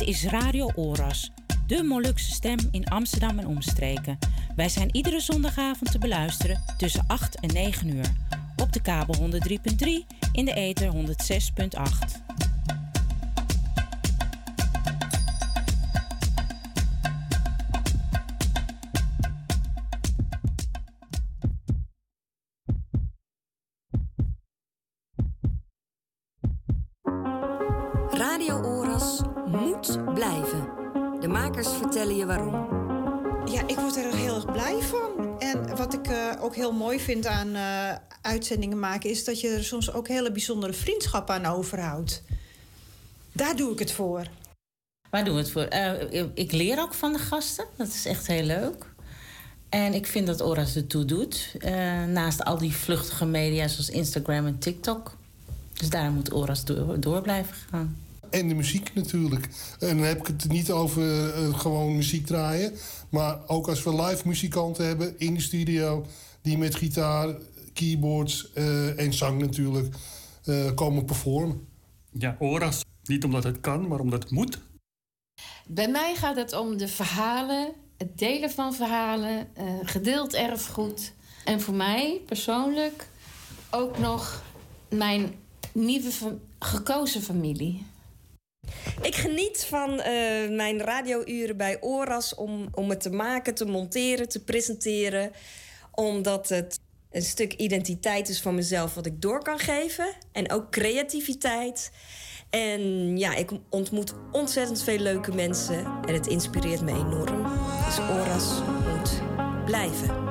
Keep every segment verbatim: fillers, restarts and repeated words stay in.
Dit is Radio Oras, de Molukse stem in Amsterdam en omstreken. Wij zijn iedere zondagavond te beluisteren tussen acht en negen uur. Op de kabel honderd drie punt drie, in de ether honderdzes punt acht. Radio Oras moet blijven. De makers vertellen je waarom. Ja, ik word er heel erg blij van. En wat ik uh, ook heel mooi vind aan uh, uitzendingen maken... is dat je er soms ook hele bijzondere vriendschappen aan overhoudt. Daar doe ik het voor. Waar doen we het voor? Uh, ik leer ook van de gasten. Dat is echt heel leuk. En ik vind dat Oras ertoe doet. Uh, naast al die vluchtige media zoals Instagram en TikTok. Dus daar moet Oras door, door blijven gaan. En de muziek natuurlijk. En dan heb ik het niet over uh, gewoon muziek draaien. Maar ook als we live muzikanten hebben in de studio... die met gitaar, keyboards uh, en zang natuurlijk uh, komen performen. Ja, Oras. Niet omdat het kan, maar omdat het moet. Bij mij gaat het om de verhalen, het delen van verhalen, uh, gedeeld erfgoed. En voor mij persoonlijk ook nog mijn nieuwe fa- gekozen familie. Ik geniet van uh, mijn radiouren bij Oras om, om het te maken, te monteren, te presenteren. Omdat het een stuk identiteit is van mezelf wat ik door kan geven. En ook creativiteit. En ja, ik ontmoet ontzettend veel leuke mensen. En het inspireert me enorm. Dus Oras moet blijven.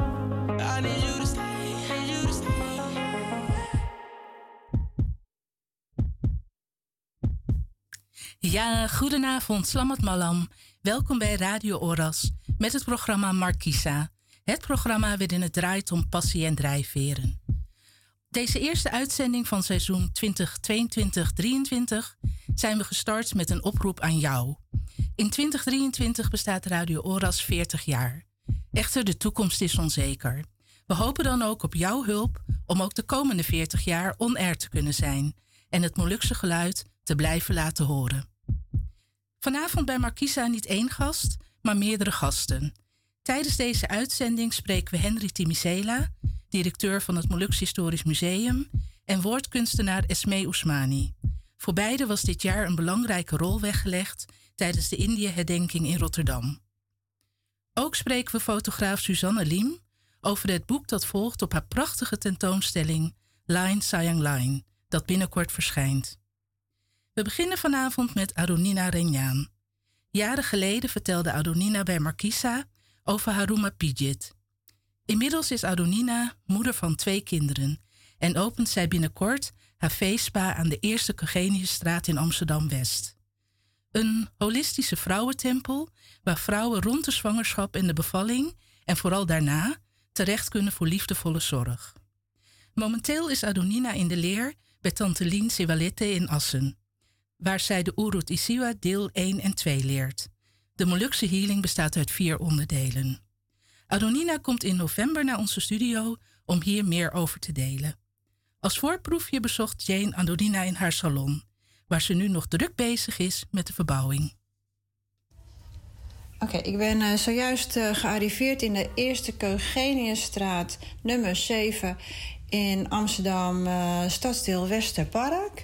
Ja, goedenavond, Slamat Malam. Welkom bij Radio Oras met het programma Markisa. Het programma waarin het draait om passie en drijfveren. Deze eerste uitzending van seizoen twintig tweeëntwintig drieëntwintig zijn we gestart met een oproep aan jou. In twintig drieëntwintig bestaat Radio Oras veertig jaar. Echter, de toekomst is onzeker. We hopen dan ook op jouw hulp om ook de komende veertig jaar on-air te kunnen zijn en het Molukse geluid te blijven laten horen. Vanavond bij Markisa niet één gast, maar meerdere gasten. Tijdens deze uitzending spreken we Henry Timisela, directeur van het Moluks Historisch Museum, en woordkunstenaar Esmee Ousmani. Voor beide was dit jaar een belangrijke rol weggelegd tijdens de Indië-herdenking in Rotterdam. Ook spreken we fotograaf Suzanne Liem over het boek dat volgt op haar prachtige tentoonstelling Line Sayang Line, dat binnenkort verschijnt. We beginnen vanavond met Adonina Renjaan. Jaren geleden vertelde Adonina bij Markisa over Haruma Pidjit. Inmiddels is Adonina moeder van twee kinderen en opent zij binnenkort haar feestspa aan de Eerste Keugeniusstraat in Amsterdam-West. Een holistische vrouwentempel waar vrouwen rond de zwangerschap en de bevalling en vooral daarna terecht kunnen voor liefdevolle zorg. Momenteel is Adonina in de leer bij Tante Lien Sewalete in Assen, waar zij de Urut Isiwa deel één en twee leert. De Molukse healing bestaat uit vier onderdelen. Adonina komt in november naar onze studio om hier meer over te delen. Als voorproefje bezocht Jane Adonina in haar salon, waar ze nu nog druk bezig is met de verbouwing. Oké, okay, ik ben uh, zojuist uh, gearriveerd in de Eerste Keugeniusstraat nummer zeven in Amsterdam, uh, stadsdeel Westerpark.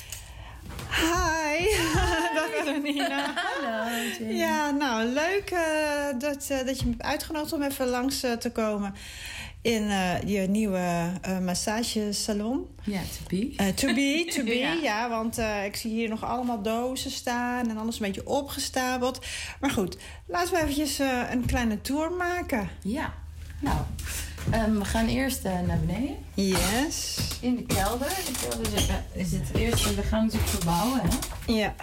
Hi. Dag Adonina. Hallo. Jane. Ja, nou leuk uh, dat, uh, dat je me hebt uitgenodigd om even langs uh, te komen in uh, je nieuwe uh, massagesalon. Ja, to be. Uh, to be, to be, ja. ja. ja want uh, ik zie hier nog allemaal dozen staan en alles een beetje opgestapeld. Maar goed, laten we eventjes uh, een kleine tour maken. Ja, nou, um, we gaan eerst uh, naar beneden. Yes. In de kelder. De kelder is, is het eerste. We gaan natuurlijk verbouwen, hè? Ja.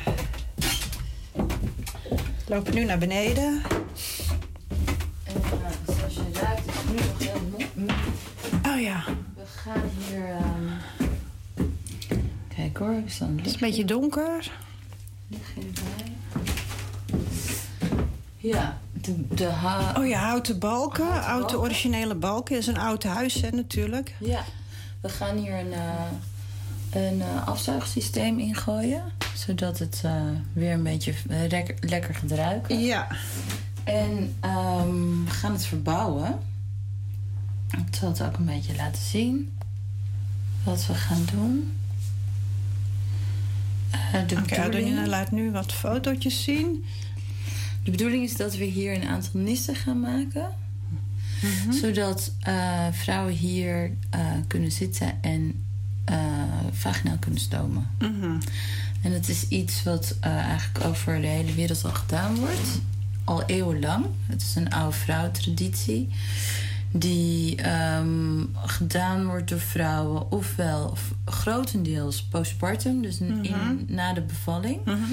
We lopen nu naar beneden. En uh, zoals je ruikt is het nu nog heel mooi. Oh ja. We gaan hier... Um... Kijk hoor, we staan het is een beetje donker. Lig erbij. Ja, de, de ha- Oh ja, houten balken. Houten Oude balken. originele balken. Dat is een oud huis, hè, natuurlijk. Ja, we gaan hier een, uh, een uh, afzuigsysteem ingooien. Zodat het uh, weer een beetje uh, lekker, lekker gaat ruiken. Ja. En um, we gaan het verbouwen. Ik zal het ook een beetje laten zien. Wat we gaan doen. Uh, Oké, okay, Adelina laat nu wat fotootjes zien. De bedoeling is dat we hier een aantal nissen gaan maken. Mm-hmm. Zodat uh, vrouwen hier uh, kunnen zitten en uh, vaginaal kunnen stomen. Mm-hmm. En het is iets wat uh, eigenlijk over de hele wereld al gedaan wordt. Al eeuwenlang. Het is een oude vrouwentraditie. Die um, gedaan wordt door vrouwen. Ofwel of grotendeels postpartum. Dus mm-hmm. in, na de bevalling. Mm-hmm.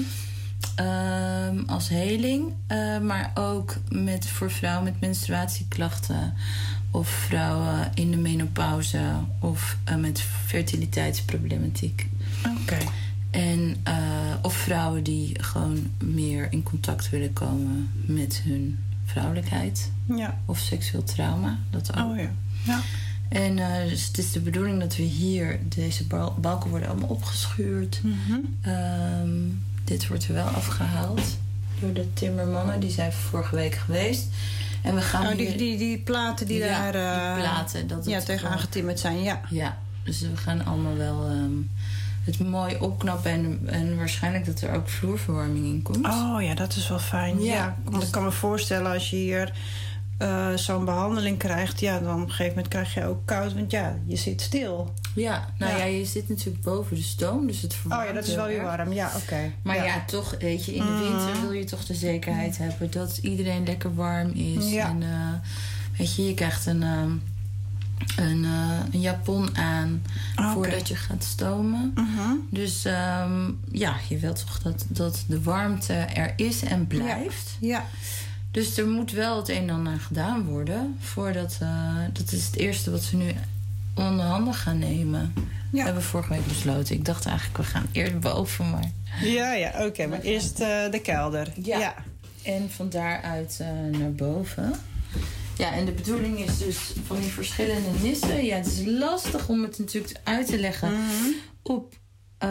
Um, als heling. Uh, maar ook met, voor vrouwen met menstruatieklachten. Of vrouwen in de menopauze. Of uh, met fertiliteitsproblematiek. Oké. Okay. En, uh, of vrouwen die gewoon meer in contact willen komen met hun vrouwelijkheid. Ja. Of seksueel trauma. Dat ook. Oh ja. Ja. En uh, dus het is de bedoeling dat we hier... Deze balken worden allemaal opgeschuurd. Mm-hmm. Um, dit wordt er wel afgehaald door de timmermannen. Die zijn vorige week geweest. En we gaan oh, hier... die, die, die platen die ja, daar... Uh, die platen. Dat ja, tegenaan getimmerd zijn, ja. Ja, dus we gaan allemaal wel... Um, het mooi opknappen en, en waarschijnlijk dat er ook vloerverwarming in komt. Oh ja, dat is wel fijn. Ja, ja want dus... ik kan me voorstellen als je hier uh, zo'n behandeling krijgt... ja, dan op een gegeven moment krijg je ook koud, want ja, je zit stil. Ja, nou ja, ja je zit natuurlijk boven de stoom, dus het verwarmt. Oh ja, dat is wel weer warm, ja, oké. Okay. Maar ja. ja, toch, weet je, in de winter mm. wil je toch de zekerheid mm. hebben... dat iedereen lekker warm is. Ja. En uh, weet je, je krijgt een... Um, Een, uh, een japon aan okay. voordat je gaat stomen. Mm-hmm. Dus um, ja, je wilt toch dat, dat de warmte er is en blijft. Ja. Ja. Dus er moet wel het een en ander gedaan worden. Voordat, uh, dat is het eerste wat we nu onder handen gaan nemen. Ja. Dat hebben we vorige week besloten. Ik dacht eigenlijk, we gaan eerst boven, maar... Ja, ja, oké. Okay, maar eerst uh, de kelder. Ja. ja. En van daaruit uh, naar boven... Ja, en de bedoeling is dus van die verschillende nissen... Ja, het is lastig om het natuurlijk uit te leggen mm-hmm. op... Uh,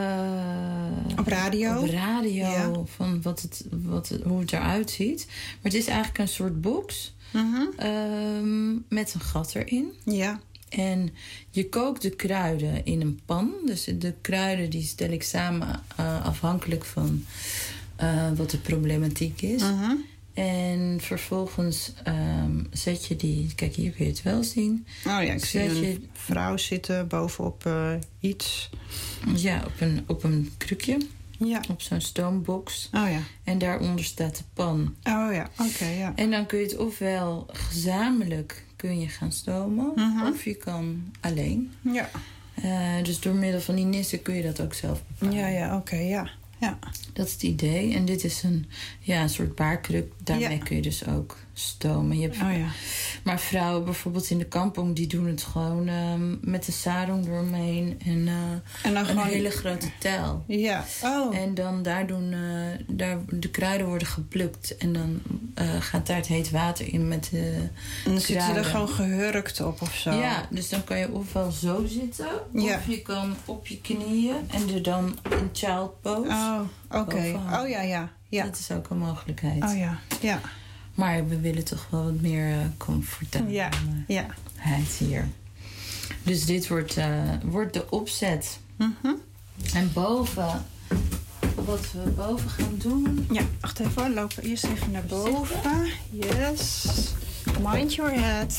op radio. Op radio, ja. Van wat het, wat het, hoe het eruit ziet. Maar het is eigenlijk een soort box... Mm-hmm. Um, met een gat erin. Ja. En je kookt de kruiden in een pan. Dus de kruiden die stel ik samen uh, afhankelijk van uh, wat de problematiek is... Mm-hmm. En vervolgens um, zet je die... Kijk, hier kun je het wel zien. Oh ja, ik zet zie een je, vrouw zitten bovenop uh, iets. Ja, op een, op een krukje. Ja. Op zo'n stoombox. Oh ja. En daaronder staat de pan. Oh ja, oké, okay, ja. En dan kun je het ofwel gezamenlijk kun je gaan stomen... Mm-hmm. Of je kan alleen. Ja. Uh, dus door middel van die nissen kun je dat ook zelf bepalen. Ja, ja, oké, okay, ja. Ja. Dat is het idee. En dit is een, ja, een soort baarkruk. Daarmee ja. kun je dus ook stomen. Je hebt, oh, ja. Maar vrouwen bijvoorbeeld in de kampong... die doen het gewoon um, met de sarong eromheen. En, uh, en dan een gewoon... hele grote tel. Ja. Oh. En dan daar doen... Uh, daar, de kruiden worden geplukt. En dan uh, gaat daar het heet water in met de En dan kruiden. zit je er gewoon gehurkt op of zo. Ja, dus dan kan je ofwel zo zitten... Ja. of je kan op je knieën en er dan in child pose... Oh, oké. Okay. Oh ja, ja, ja. Dat is ook een mogelijkheid. Oh ja, ja. Maar we willen toch wel wat meer uh, comfortabelheid ja, ja. hier. Dus dit wordt, uh, wordt de opzet. Mm-hmm. En boven, wat we boven gaan doen... Ja, wacht even, we lopen eerst even naar boven. Yes. Mind your head.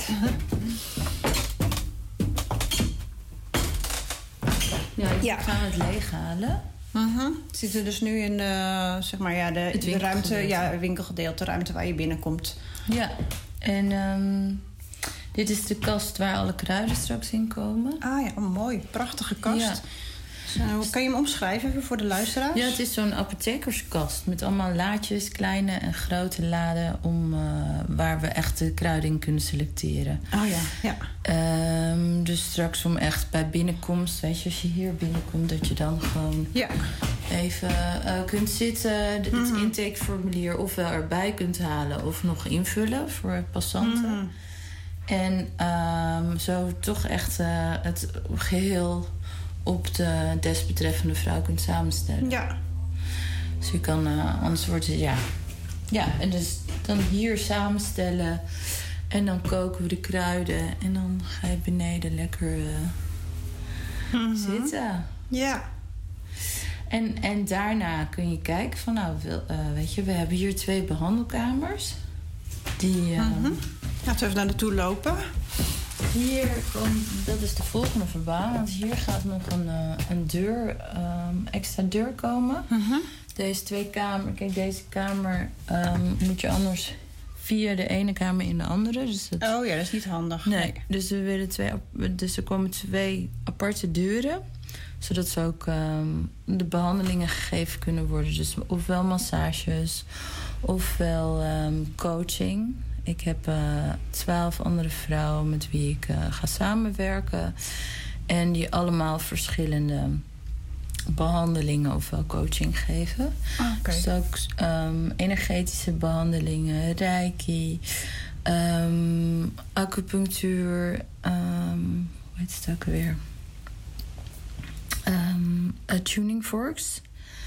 Ja, we ja. gaan het leeghalen. Uh-huh. Zitten we dus nu in de, zeg maar, ja, de, de ruimte, ja, winkelgedeelte, de ruimte waar je binnenkomt. Ja, en um, dit is de kast waar alle kruiden straks in komen. Ah ja, oh, mooi. Prachtige kast. Ja. Zo, kan je hem omschrijven even voor de luisteraars? Ja, het is zo'n apothekerskast met allemaal laadjes, kleine en grote laden... Om, uh, waar we echt de kruiden in kunnen selecteren. Oh ja, ja. Um, dus straks om echt bij binnenkomst, weet je, als je hier binnenkomt... dat je dan gewoon ja. even uh, kunt zitten, het mm-hmm. intakeformulier ofwel erbij kunt halen... of nog invullen voor passanten. Mm-hmm. En um, zo toch echt uh, het geheel... op de desbetreffende vrouw kunt samenstellen. Ja. Dus je kan, uh, anders wordt het, ja... Ja, en dus dan hier samenstellen. En dan koken we de kruiden. En dan ga je beneden lekker uh, mm-hmm. zitten. Ja. En, en daarna kun je kijken van, nou, uh, weet je, we hebben hier twee behandelkamers. Die... Uh, mm-hmm. Laten we even naar naartoe lopen. Hier komt, dat is de volgende verbouwing. Want hier gaat nog een, uh, een deur, um, extra deur komen. Mm-hmm. Deze twee kamers, kijk, deze kamer um, moet je anders via de ene kamer in de andere. Dus dat, oh ja, dat is niet handig. Nee, nee. Dus, we willen twee, dus er komen twee aparte deuren. Zodat ze ook um, de behandelingen gegeven kunnen worden. Dus ofwel massages, ofwel um, coaching. Ik heb twaalf uh, andere vrouwen met wie ik uh, ga samenwerken. En die allemaal verschillende behandelingen ofwel coaching geven. Okay. Dus ook um, energetische behandelingen, reiki, um, acupunctuur, um, hoe heet het ook weer? Um, uh, tuning forks.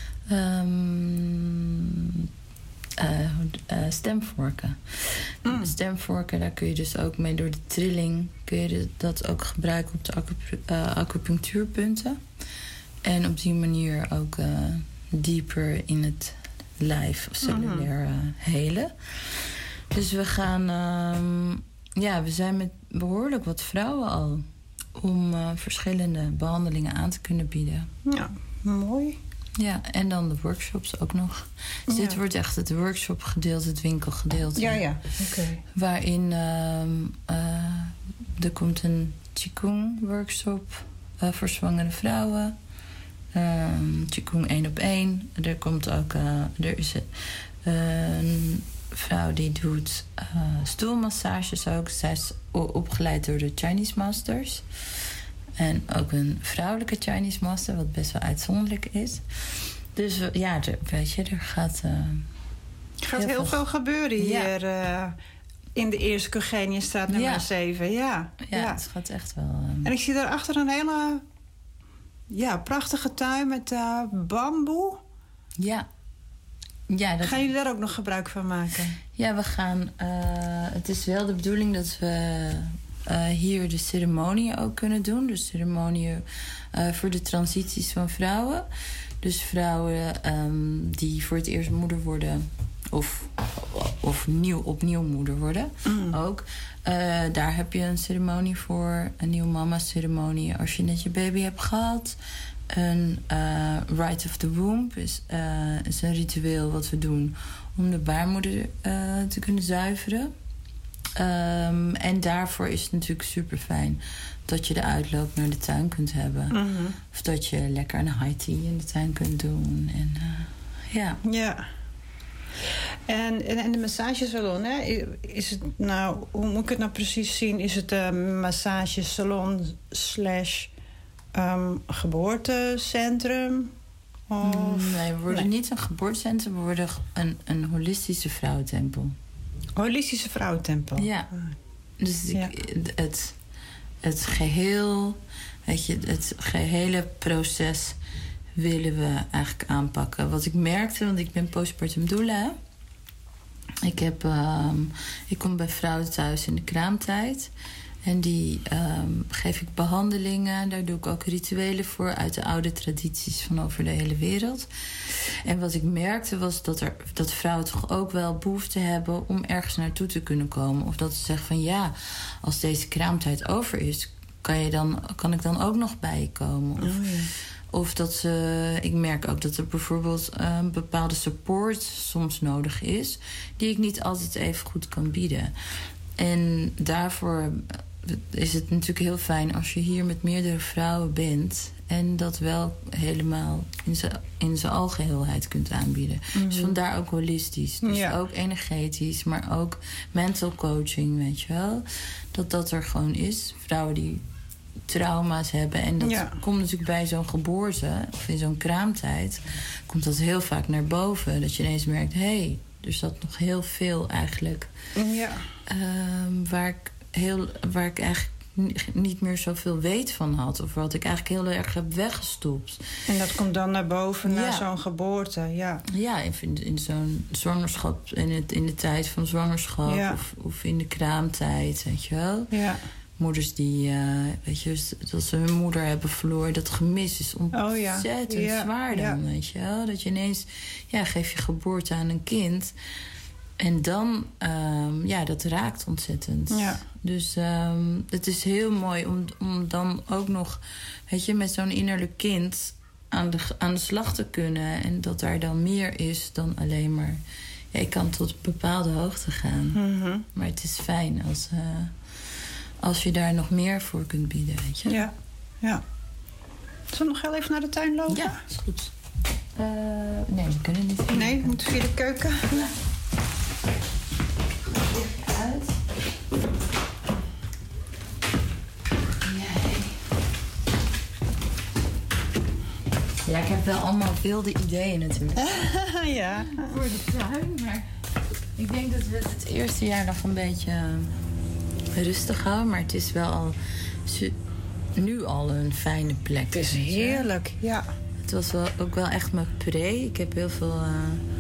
Um, uh, uh, stemvorken. Mm. Stemvorken, daar kun je dus ook mee door de trilling... kun je dat ook gebruiken op de acupu- uh, acupunctuurpunten. En op die manier ook uh, dieper in het lijf of cellulair uh, helen. Dus we gaan... Um, ja, we zijn met behoorlijk wat vrouwen al... om uh, verschillende behandelingen aan te kunnen bieden. Ja, mooi. Ja, en dan de workshops ook nog. Dus ja. Dit wordt echt het workshopgedeelte, het winkelgedeelte. Ja, ja, oké. Okay. Waarin um, uh, er komt een Qigong workshop uh, voor zwangere vrouwen. Um, Qigong één op één. Er komt ook, uh, er is uh, een vrouw die doet uh, stoelmassages ook. Zij is opgeleid door de Chinese Masters. En ook een vrouwelijke Chinese Master, wat best wel uitzonderlijk is. Dus ja, er, weet je, er gaat... Uh, er gaat heel, heel veel, veel gebeuren hier ja. uh, in de Eerste Eugeniëstraat nummer ja. zeven. Ja. Ja, ja, het gaat echt wel... Uh, en ik zie daarachter een hele ja, prachtige tuin met uh, bamboe. Ja. Ja, dat... Gaan jullie daar ook nog gebruik van maken? Ja, we gaan... Uh, het is wel de bedoeling dat we... Uh, hier de ceremonie ook kunnen doen. Dus ceremonie uh, voor de transities van vrouwen. Dus vrouwen um, die voor het eerst moeder worden... of, of nieuw, opnieuw moeder worden mm. ook. Uh, daar heb je een ceremonie voor. Een nieuw mama-ceremonie als je net je baby hebt gehad. Een uh, rite of the womb is, uh, is een ritueel wat we doen... om de baarmoeder uh, te kunnen zuiveren. Um, en daarvoor is het natuurlijk super fijn dat je de uitloop naar de tuin kunt hebben. Mm-hmm. Of dat je lekker een high tea in de tuin kunt doen. En, uh, ja. Ja. En, en, en de massagesalon, hè? Is het nou, hoe moet ik het nou precies zien? Is het een massagesalon slash um, geboortecentrum? Of... Nee, we worden nee. niet een geboortecentrum. We worden een, een holistische vrouwentempel. Holistische vrouwentempel. Ja. Dus ja. Ik, het, het geheel, weet je, het gehele proces willen we eigenlijk aanpakken. Wat ik merkte, want ik ben postpartum doula. Ik heb, um, ik kom bij vrouwen thuis in de kraamtijd. En die um, geef ik behandelingen. Daar doe ik ook rituelen voor uit de oude tradities van over de hele wereld. En wat ik merkte was dat, er, dat vrouwen toch ook wel behoefte hebben om ergens naartoe te kunnen komen. Of dat ze zeggen van ja, als deze kraamtijd over is, kan, je dan, kan ik dan ook nog bij je komen? Of, oh ja. Of dat ze, ik merk ook dat er bijvoorbeeld een bepaalde support soms nodig is, die ik niet altijd even goed kan bieden. En daarvoor is het natuurlijk heel fijn als je hier met meerdere vrouwen bent en dat wel helemaal in zijn in zijn algeheelheid kunt aanbieden. Mm-hmm. Dus vandaar ook holistisch. Dus ja. ook energetisch, maar ook mental coaching, weet je wel. Dat dat er gewoon is. Vrouwen die trauma's hebben. En dat ja. komt natuurlijk bij zo'n geboorte of in zo'n kraamtijd, komt dat heel vaak naar boven. Dat je ineens merkt, hé, hey, er zat nog heel veel eigenlijk. Ja. Um, waar ik heel, waar ik eigenlijk niet meer zoveel weet van had. Of wat ik eigenlijk heel erg heb weggestopt. En dat komt dan naar boven, ja. na zo'n geboorte, ja. Ja, in, in zo'n zwangerschap, in, het, in de tijd van zwangerschap... Ja. Of, of in de kraamtijd, weet je wel. Ja. Moeders die, uh, weet je, dat ze hun moeder hebben verloren. Dat gemis is ontzettend oh, ja. Ja. zwaar dan, ja. weet je wel. Dat je ineens, ja, geef je geboorte aan een kind... En dan, um, ja, dat raakt ontzettend. Ja. Dus um, het is heel mooi om, om dan ook nog, weet je, met zo'n innerlijk kind aan de, aan de slag te kunnen. En dat daar dan meer is dan alleen maar... Ja, ik kan tot een bepaalde hoogte gaan. Mm-hmm. Maar het is fijn als, uh, als je daar nog meer voor kunt bieden, weet je. Ja, ja. Zullen we nog heel even naar de tuin lopen? Ja, is goed. Uh, nee, we kunnen niet via. Nee, we moeten via de keuken. Ja. Uit. Ja, ik heb wel allemaal wilde ideeën natuurlijk. Ja. Voor de tuin, maar ik denk dat we het, het eerste jaar nog een beetje rustig houden. Maar het is wel al nu al een fijne plek. Het is heerlijk, ja. Het was wel, ook wel echt mijn pre. Ik heb heel veel uh,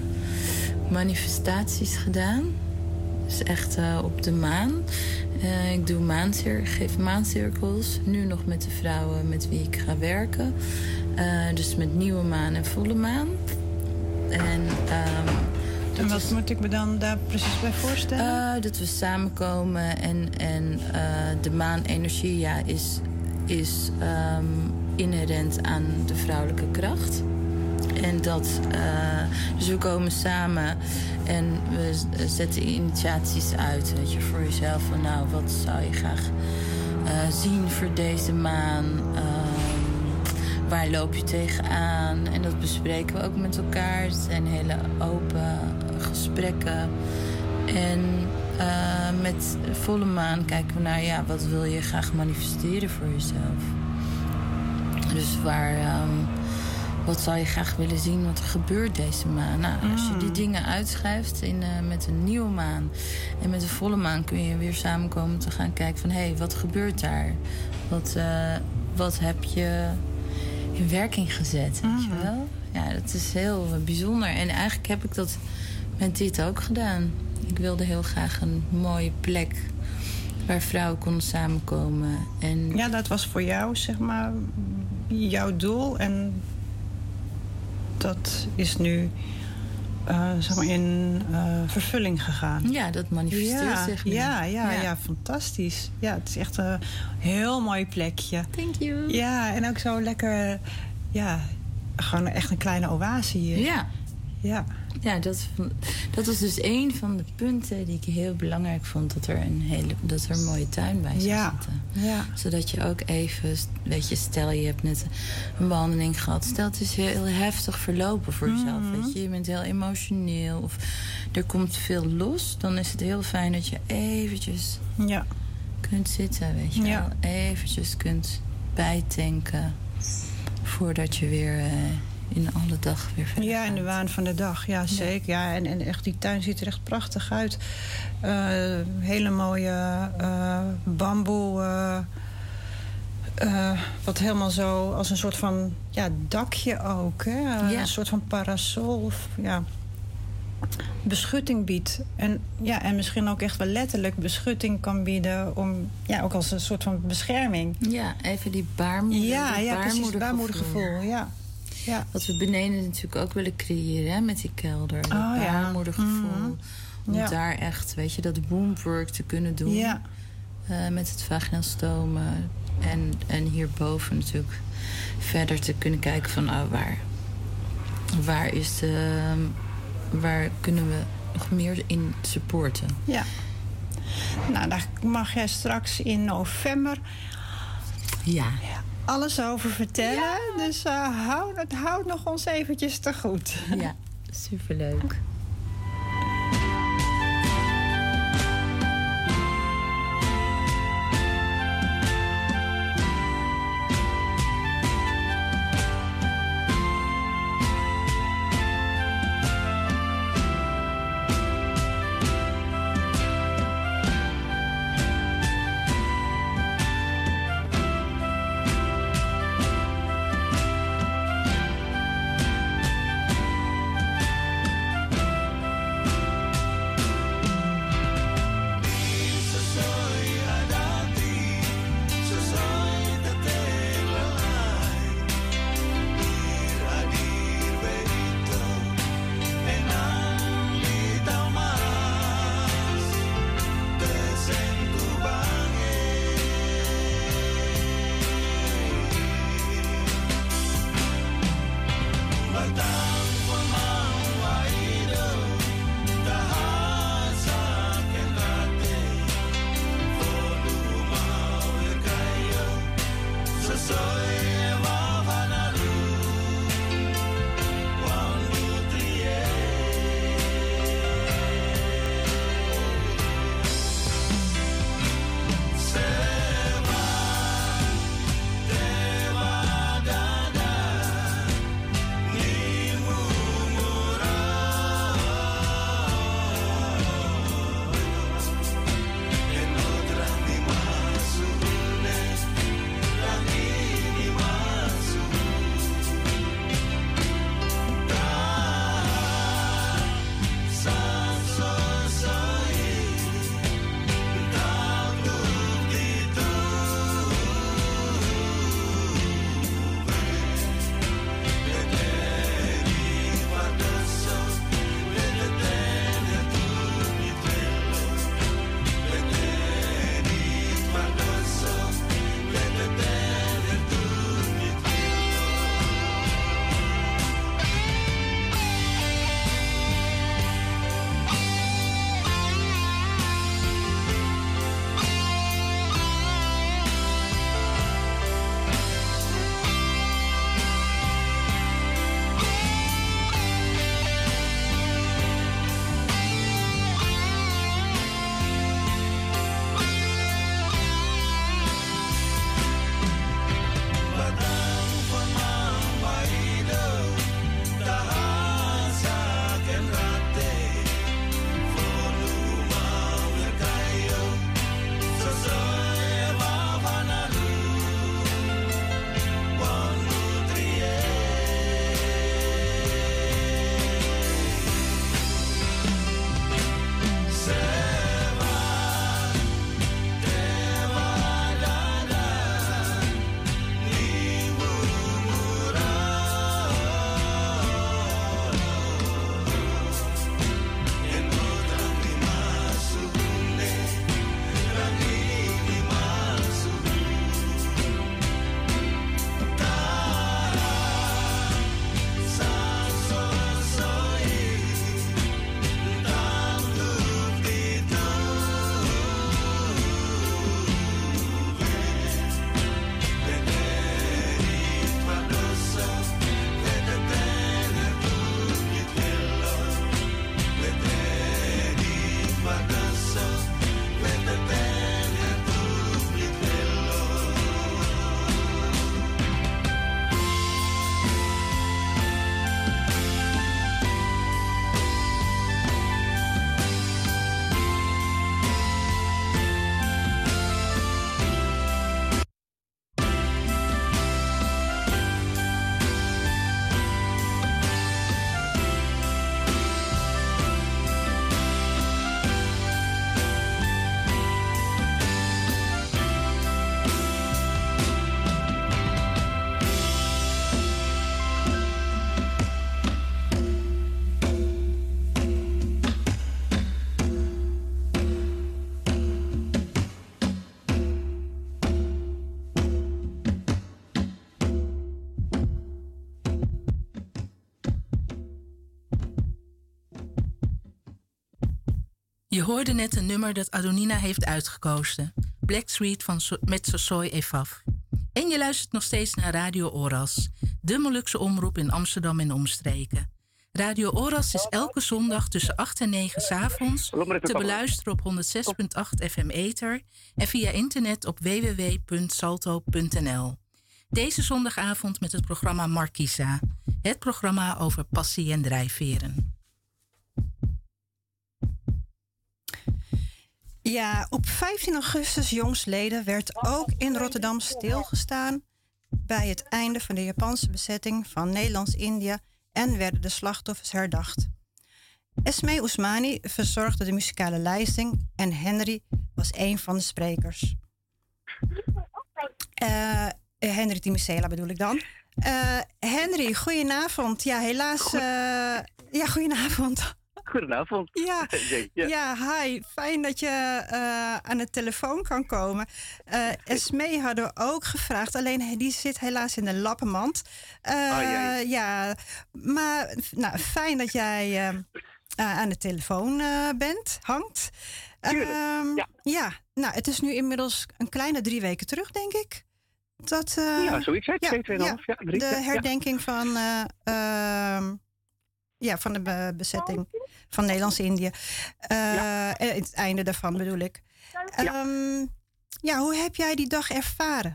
manifestaties gedaan. Dus echt uh, op de maan. Uh, ik doe maancir- geef maancirkels. Nu nog met de vrouwen met wie ik ga werken. Uh, dus met nieuwe maan en volle maan. En, um, en wat is, moet ik me dan daar precies bij voorstellen? Uh, dat we samenkomen en, en uh, de maanenergie ja, is, is um, inherent aan de vrouwelijke kracht. En dat, uh, dus we komen samen en we zetten initiaties uit, weet je, voor jezelf. Van nou, wat zou je graag uh, zien voor deze maan? Uh, waar loop je tegenaan? En dat bespreken we ook met elkaar. Het zijn hele open gesprekken. En uh, met volle maan kijken we naar, ja, wat wil je graag manifesteren voor jezelf? Dus waar... Um, Wat zou je graag willen zien wat er gebeurt deze maan? Nou, als je die dingen uitschrijft in, uh, met een nieuwe maan en met een volle maan kun je weer samenkomen te gaan kijken van hé, hey, wat gebeurt daar? Wat, uh, wat heb je in werking gezet? Mm. Weet je wel? Ja, dat is heel uh, bijzonder. En eigenlijk heb ik dat met dit ook gedaan. Ik wilde heel graag een mooie plek waar vrouwen konden samenkomen. En ja, dat was voor jou, zeg maar, jouw doel. En dat is nu uh, zeg maar in uh, vervulling gegaan. Ja, dat manifesteert ja, zich nu. Ja, ja, ja, ja, fantastisch. Ja, het is echt een heel mooi plekje. Thank you. Ja, en ook zo lekker, ja, gewoon echt een kleine oasie hier. Ja. Ja. Ja, dat, dat was dus een van de punten die ik heel belangrijk vond. Dat er een, hele, dat er een mooie tuin bij zou ja. zitten. Ja. Zodat je ook even, weet je, stel je hebt net een behandeling gehad. Stel het is heel heftig verlopen voor jezelf. Mm-hmm. Weet je, je bent heel emotioneel of er komt veel los. Dan is het heel fijn dat je eventjes ja. kunt zitten, weet je ja. wel. Eventjes kunt bijtanken voordat je weer... Uh, in alle dag weer verder Ja, gaat. in de waan van de dag. Ja, zeker. Ja. Ja, en, en echt, die tuin ziet er echt prachtig uit. Uh, hele mooie uh, bamboe. Uh, uh, wat helemaal zo als een soort van ja, dakje ook. Hè? Uh, ja. Een soort van parasol. Of, ja, beschutting biedt. En, ja, en misschien ook echt wel letterlijk beschutting kan bieden. Om, ja, ook als een soort van bescherming. Ja, even die baarmoeder. Ja, die ja baarmoedergevoel. precies. Baarmoedergevoel, ja. Ja. Wat we beneden natuurlijk ook willen creëren, hè, met die kelder. Dat oh, baarmoedergevoel. Mm-hmm. Om ja. daar echt, weet je, dat wombwork te kunnen doen. Ja. Uh, met het vaginaal stomen. En, en hierboven natuurlijk verder te kunnen kijken van, oh, waar, waar is de, waar kunnen we nog meer in supporten? Ja. Nou, daar mag jij straks in november... Ja. ja. alles over vertellen. Ja. Dus uh, houd, het houdt nog ons eventjes te goed. Ja, superleuk. Je hoorde net een nummer dat Adonina heeft uitgekozen. Blackstreet van so- met Sosoi Efaf. En je luistert nog steeds naar Radio Oras, de Molukse omroep in Amsterdam en omstreken. Radio Oras is elke zondag tussen acht en negen 's avonds te beluisteren op honderdzes komma acht F M Ether en via internet op w w w punt salto punt n l. Deze zondagavond met het programma Markisa, het programma over passie en drijfveren. Ja, op vijftien augustus jongstleden werd ook in Rotterdam stilgestaan bij het einde van de Japanse bezetting van Nederlands-Indië en werden de slachtoffers herdacht. Esme Ousmani verzorgde de muzikale lijsting en Henry was een van de sprekers. Uh, Henry Timicela bedoel ik dan. Uh, Henry, goedenavond. Ja, helaas... Uh, ja, goedenavond. Goedenavond. Ja, ja. ja, hi. Fijn dat je uh, aan de telefoon kan komen. Uh, Esme hadden we ook gevraagd, alleen die zit helaas in de lappenmand. Uh, ah, ja, ja. ja, maar nou, fijn dat jij uh, uh, aan de telefoon uh, bent, hangt. Uh, ja. ja, nou, het is nu inmiddels een kleine drie weken terug, denk ik. Dat, uh, ja, zoiets. Ja, twee, tweeënhalf, ja, drie. De herdenking ja. van... Uh, uh, Ja, van de be- bezetting van Nederlands-Indië. Uh, ja. Het einde daarvan bedoel ik. Ja. Um, ja, hoe heb jij die dag ervaren?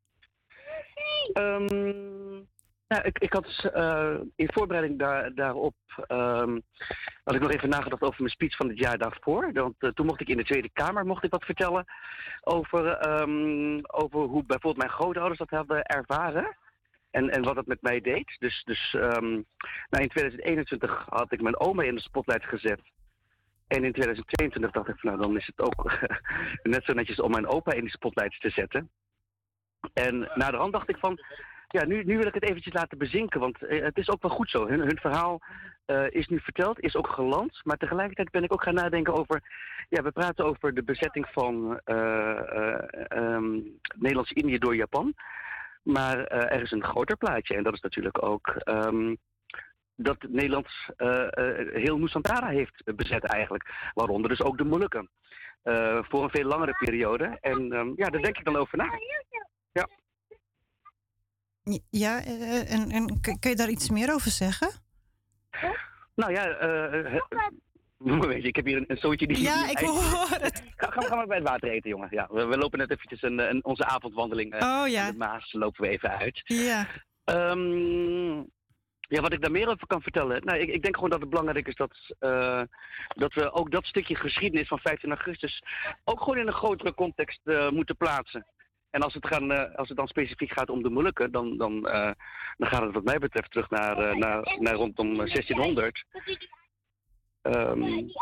Um, nou, ik, ik had uh, in voorbereiding daar, daarop... Um, had ik nog even nagedacht over mijn speech van het jaar daarvoor. Want uh, toen mocht ik in de Tweede Kamer mocht ik wat vertellen... over, um, over hoe bijvoorbeeld mijn grootouders dat hadden ervaren... En, en wat het met mij deed. Dus, dus um, nou in tweeduizend eenentwintig had ik mijn oma in de spotlight gezet. En in tweeduizend tweeëntwintig dacht ik van nou dan is het ook net zo netjes om mijn opa in die spotlight te zetten. En na de hand dacht ik van ja nu, nu wil ik het eventjes laten bezinken. Want uh, het is ook wel goed zo. Hun, hun verhaal uh, is nu verteld, is ook geland. Maar tegelijkertijd ben ik ook gaan nadenken over... Ja, we praten over de bezetting van uh, uh, um, Nederlands-Indië door Japan. Maar uh, er is een groter plaatje en dat is natuurlijk ook um, dat Nederland uh, uh, heel Nusantara heeft bezet eigenlijk. Waaronder dus ook de Molukken. Uh, voor een veel langere periode. En um, ja, daar denk ik dan over na. Ja, ja uh, en, en kun je daar iets meer over zeggen? Nou ja... Uh, Weet je, ik heb hier een, een zootje die... Ja, ik hoor het. Ga, ga, ga maar bij het water eten, jongen. Ja, we, we lopen net eventjes een, een, onze avondwandeling. Uh, oh ja. De Maas lopen we even uit. Ja. Um, ja, wat ik daar meer over kan vertellen... Nou, ik, ik denk gewoon dat het belangrijk is dat, uh, dat we ook dat stukje geschiedenis van vijftien augustus... ook gewoon in een grotere context uh, moeten plaatsen. En als het, gaan, uh, als het dan specifiek gaat om de Molukken... dan, dan, uh, dan gaat het wat mij betreft terug naar, uh, naar, naar rondom zestienhonderd... Um,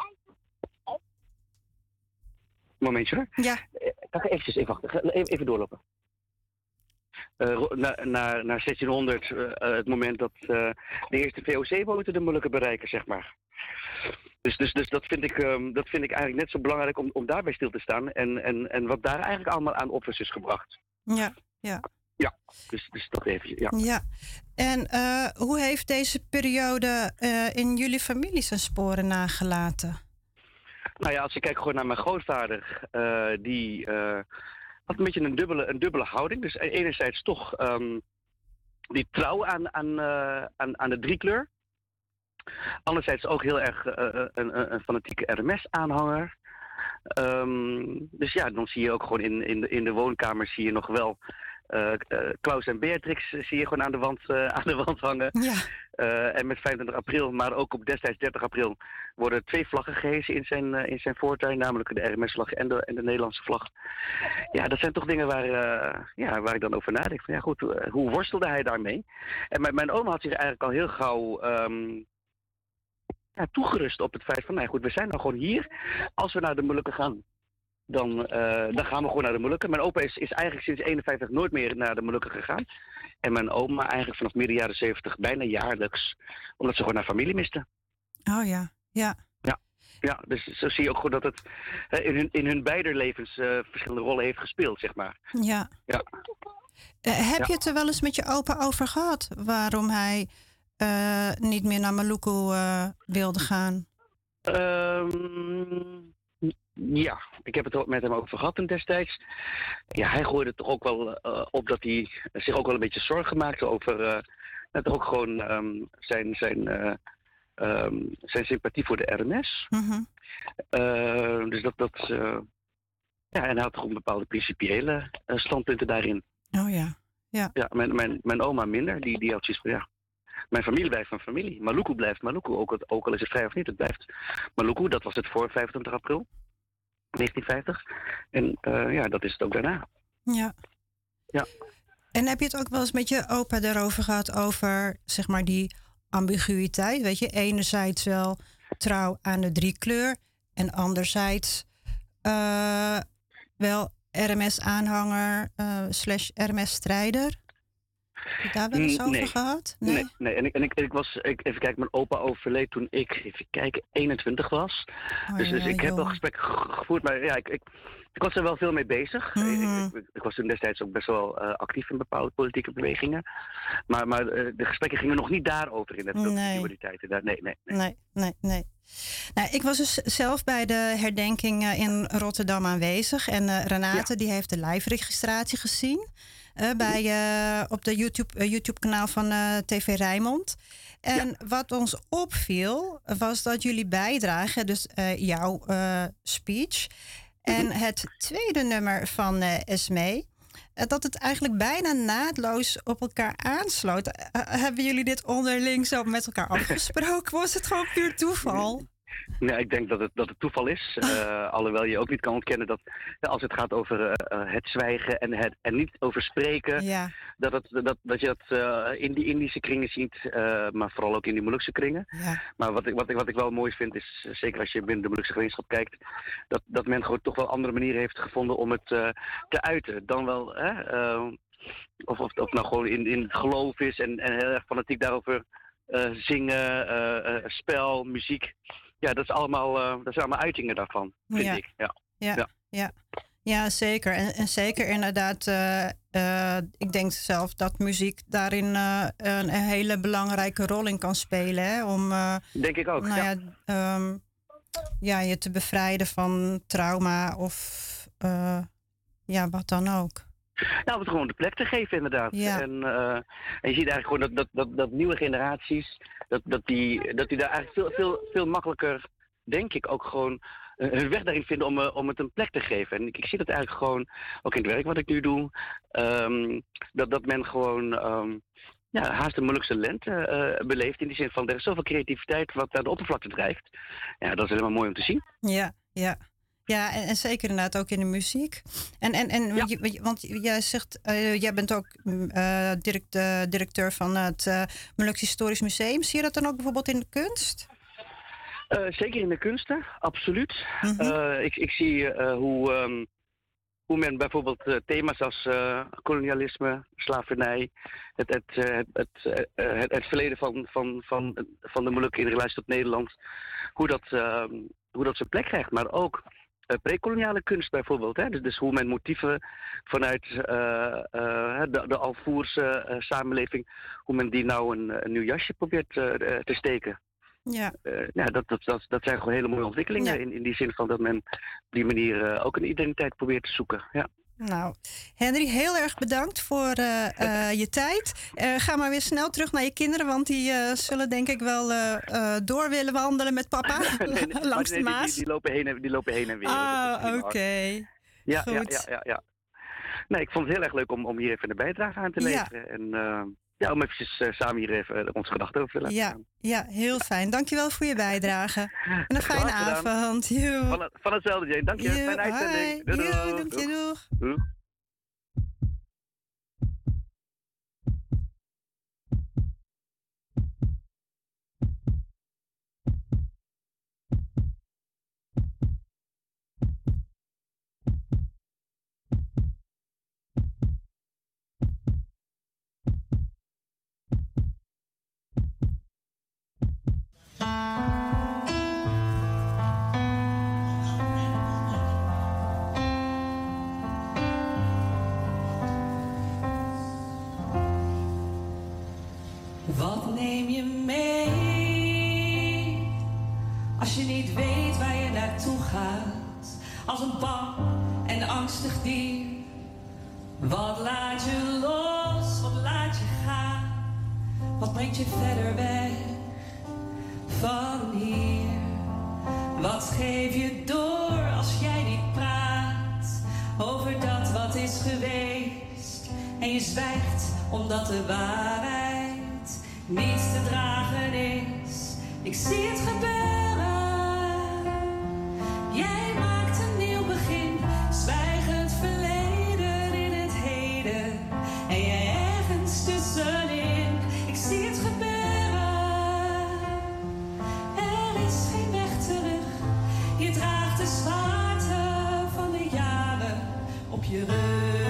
momentje hoor. Ja. Even, eventjes, even wachten. Even, even doorlopen. Uh, naar, naar, naar zestienhonderd, uh, het moment dat uh, de eerste V O C-boten de Molukken bereiken, zeg maar. Dus, dus, dus dat, vind ik, um, dat vind ik eigenlijk net zo belangrijk om, om daarbij stil te staan. En, en, en wat daar eigenlijk allemaal aan offers is gebracht. Ja, ja. Ja, dus, dus dat even, ja. Ja. En uh, hoe heeft deze periode uh, in jullie familie zijn sporen nagelaten? Nou ja, als ik kijk gewoon naar mijn grootvader, uh, die uh, had een beetje een dubbele, een dubbele houding. Dus enerzijds toch um, die trouw aan, aan, uh, aan, aan de driekleur. Anderzijds ook heel erg uh, een, een fanatieke R M S-aanhanger. Um, dus ja, dan zie je ook gewoon in, in, de, in de woonkamer zie je nog wel... Uh, uh, Klaus en Beatrix zie je gewoon aan de wand, uh, aan de wand hangen. Ja. Uh, en met vijfentwintig april, maar ook op destijds dertig april... worden twee vlaggen gehesen in zijn, uh, in zijn voortuin. Namelijk de R M S-vlag en de, en de Nederlandse vlag. Ja, dat zijn toch dingen waar, uh, ja, waar ik dan over nadenk. Van, ja, goed, uh, hoe worstelde hij daarmee? En mijn, mijn oom had zich eigenlijk al heel gauw... Um, ja, toegerust op het feit van... Nou goed, we zijn nou gewoon hier. Als we naar de Molukken gaan... Dan, uh, dan gaan we gewoon naar de Molukken. Mijn opa is, is eigenlijk sinds eenenvijftig nooit meer naar de Molukken gegaan. En mijn oma eigenlijk vanaf midden jaren zeventig bijna jaarlijks. Omdat ze gewoon haar familie misten. Oh ja, ja. Ja, ja, dus zo zie je ook gewoon dat het uh, in hun, in hun beider levens uh, verschillende rollen heeft gespeeld, zeg maar. Ja. Ja. Uh, heb ja. je het er wel eens met je opa over gehad? Waarom hij uh, niet meer naar Maluku uh, wilde gaan? Um, Ja, ik heb het er met hem over gehad toen destijds. Ja, hij gooide toch ook wel uh, op dat hij zich ook wel een beetje zorgen maakte over uh, net ook gewoon um, zijn, zijn, uh, um, zijn sympathie voor de R M S. Mm-hmm. Uh, dus dat, dat uh, ja, en hij had gewoon bepaalde principiële uh, standpunten daarin. Oh ja, ja. Ja, mijn, mijn, mijn oma minder, die, die had zoiets van, ja, mijn familie blijft van familie. Maluku blijft Maluku, ook, ook al is het vrij of niet, het blijft Maluku. Dat was het voor vijfentwintig april negentien vijftig. En uh, ja, dat is het ook daarna. Ja. Ja. En heb je het ook wel eens met je opa erover gehad, over zeg maar die ambiguïteit? Weet je, enerzijds wel trouw aan de driekleur en anderzijds uh, wel R M S-aanhanger uh, slash R M S-strijder? Heb je daar wel eens over nee. gehad? Nee, nee. nee. En, ik, en ik, ik was, ik, even kijken, mijn opa overleed toen ik, even kijken, eenentwintig was. Oh, dus ja, dus ik heb joh. wel gesprekken gevoerd, maar ja, ik, ik, ik was er wel veel mee bezig. Mm-hmm. ik, ik, ik was toen destijds ook best wel uh, actief in bepaalde politieke bewegingen. Maar, maar uh, de gesprekken gingen nog niet daarover in het Nee. die tijden. Daar, nee, nee, nee. nee, nee, nee. Nou, ik was dus zelf bij de herdenking uh, in Rotterdam aanwezig. En uh, Renate, Ja. die heeft de live-registratie gezien. Uh, bij, uh, op de YouTube, uh, YouTube-kanaal van uh, T V Rijnmond. En Ja. wat ons opviel, was dat jullie bijdrage, dus uh, jouw uh, speech... en het tweede nummer van uh, Esmee... Uh, dat het eigenlijk bijna naadloos op elkaar aansloot. Uh, hebben jullie dit onderling zo met elkaar afgesproken? Was het gewoon puur toeval? Nee, ik denk dat het, dat het toeval is. Uh, alhoewel je ook niet kan ontkennen dat ja, als het gaat over uh, het zwijgen en, het, en niet over spreken, Ja. dat, het, dat, dat je dat uh, in die Indische kringen ziet, uh, maar vooral ook in die Molukse kringen. Ja. Maar wat ik, wat, ik, wat ik wel mooi vind is, uh, zeker als je binnen de Molukse gemeenschap kijkt, dat, dat men gewoon toch wel andere manieren heeft gevonden om het uh, te uiten. Dan wel, hè, uh, of, of, of nou gewoon in, in het geloof is en, en heel erg fanatiek daarover uh, zingen, uh, uh, spel, muziek. Ja, dat is allemaal, uh, dat zijn allemaal uitingen daarvan, vind Ja. ik. Ja. Ja, ja. Ja. ja zeker. En, en zeker inderdaad, uh, uh, ik denk zelf dat muziek daarin uh, een, een hele belangrijke rol in kan spelen. Hè? Om uh, Denk ik ook, nou ja. ja, um, ja, je te bevrijden van trauma of uh, ja, wat dan ook. Nou, om het gewoon de plek te geven, inderdaad. Ja. En, uh, en je ziet eigenlijk gewoon dat, dat, dat, dat nieuwe generaties, dat, dat, die, dat die daar eigenlijk veel, veel, veel makkelijker, denk ik, ook gewoon uh, hun weg daarin vinden om, uh, om het een plek te geven. En ik, ik zie dat eigenlijk gewoon, ook in het werk wat ik nu doe, um, dat, dat men gewoon um, ja, haast een Molukse lente uh, beleeft. In die zin van, er is zoveel creativiteit wat aan de oppervlakte drijft. Ja, dat is helemaal mooi om te zien. Ja, ja. Ja, en, en zeker inderdaad ook in de muziek. En, en, en Ja. je, want jij zegt, uh, jij bent ook uh, direct, uh, directeur van het uh, Molukse Historisch Museum. Zie je dat dan ook bijvoorbeeld in de kunst? Uh, zeker in de kunsten, absoluut. Mm-hmm. Uh, ik, ik zie uh, hoe, um, hoe men bijvoorbeeld uh, thema's als uh, kolonialisme, slavernij, het, het, uh, het, het, uh, het, het verleden van, van, van, van de Molukken in relatie tot Nederland, hoe dat, uh, hoe dat zijn plek krijgt, maar ook uh, prekoloniale kunst bijvoorbeeld. Hè? Dus, dus hoe men motieven vanuit uh, uh, de, de Alvoerse uh, samenleving, hoe men die nou een, een nieuw jasje probeert uh, te steken. Ja. Uh, ja, dat, dat, dat, dat zijn gewoon hele mooie ontwikkelingen. Ja. In, in die zin van dat men op die manier uh, ook een identiteit probeert te zoeken. Ja. Nou, Henry, heel erg bedankt voor uh, uh, je tijd. Uh, ga maar weer snel terug naar je kinderen, want die uh, zullen denk ik wel uh, uh, door willen wandelen met papa nee, nee, langs nee, de Maas. Die, die, die, lopen heen en, die lopen heen en weer. Ah, oké. Okay. Ja, Goed. ja, ja, ja, ja. Nee, ik vond het heel erg leuk om, om hier even een bijdrage aan te leveren. Ja. En uh, ja, om eventjes uh, samen hier even uh, onze gedachten over te laten ja, gaan. Ja, heel fijn. Dankjewel voor je bijdrage. En een fijne avond. Van, van hetzelfde, Jane. Dank je. Joe, fijne uitzending. Doei, doei, doei, dank je, doeg. doeg. Wat neem je mee als je niet weet waar je naartoe gaat? als een bang en angstig dier. Wat laat je los, wat laat je gaan? Wat brengt je verder weg van hier? Wat geef je door als jij niet praat over dat wat is geweest? En je zwijgt omdat de waarheid niet te dragen is. Ik zie het gebeuren. Jij maakt een nieuw begin, zwijgend verleden in het heden. En jij ergens tussenin. Ik zie het gebeuren. Er is geen weg terug. Je draagt de zwaarte van de jaren op je rug.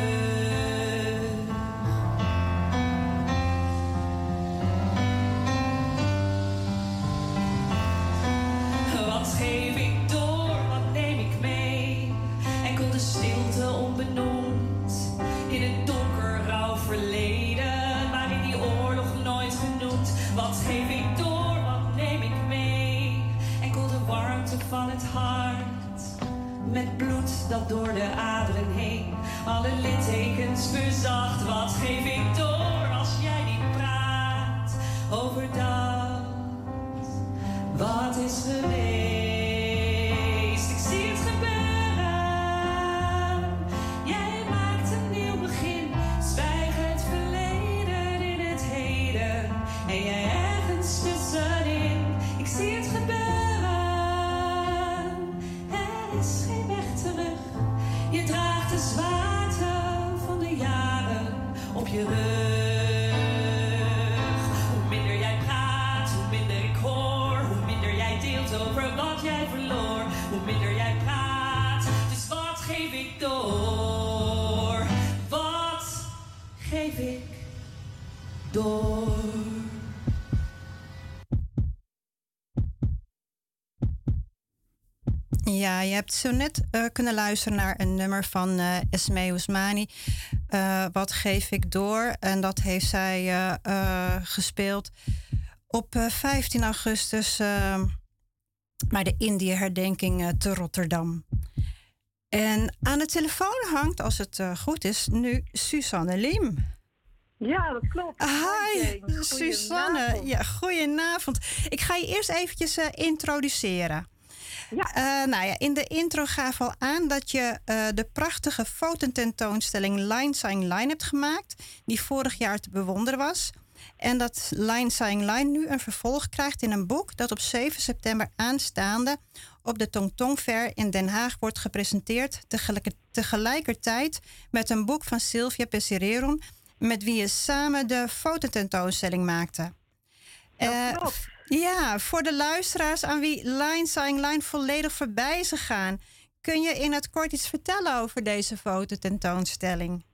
Wat geef ik door, wat neem ik mee? Enkel de stilte onbenoemd. In het donker rauw verleden, maar in die oorlog nooit genoemd. Wat geef ik door, wat neem ik mee? Enkel de warmte van het hart. Met bloed dat door de aderen heen alle littekens verzacht. Wat geef ik door als jij niet praat over dat wat is geweest? Ik zie het gebeuren. Jij maakt een nieuw begin, zwijg het verleden in het heden. En jij ergens tussenin. Ik zie het gebeuren. Er is geen weg terug. Je draagt de zwaarte van de jaren op je rug. Hoe minder jij praat, hoe minder ik hoor. Hoe minder jij deelt over wat jij verloor. Hoe minder jij praat, dus wat geef ik door? Wat geef ik door? Ja, je hebt zo net uh, kunnen luisteren naar een nummer van uh, Esmee Ousmani. Uh, wat geef ik door? En dat heeft zij uh, uh, gespeeld op uh, vijftien augustus uh, bij de Indië-herdenking uh, te Rotterdam. En aan de telefoon hangt, als het uh, goed is, nu Suzanne Liem. Ja, dat klopt. Hi, Suzanne. Ja, goedenavond. Ik ga je eerst eventjes uh, introduceren. Ja. Uh, nou ja, in de intro gaf al aan dat je uh, de prachtige fototentoonstelling Line Saying Line hebt gemaakt, die vorig jaar te bewonderen was. En dat Line Saying Line nu een vervolg krijgt in een boek dat op zeven september aanstaande op de Tong Tong Fair in Den Haag wordt gepresenteerd, tegelijk, tegelijkertijd met een boek van Sylvia Pessireron, met wie je samen de fototentoonstelling maakte. Dat klopt. Uh, Ja, voor de luisteraars aan wie Line Saying Line volledig voorbij is gegaan, kun je in het kort iets vertellen over deze fototentoonstelling?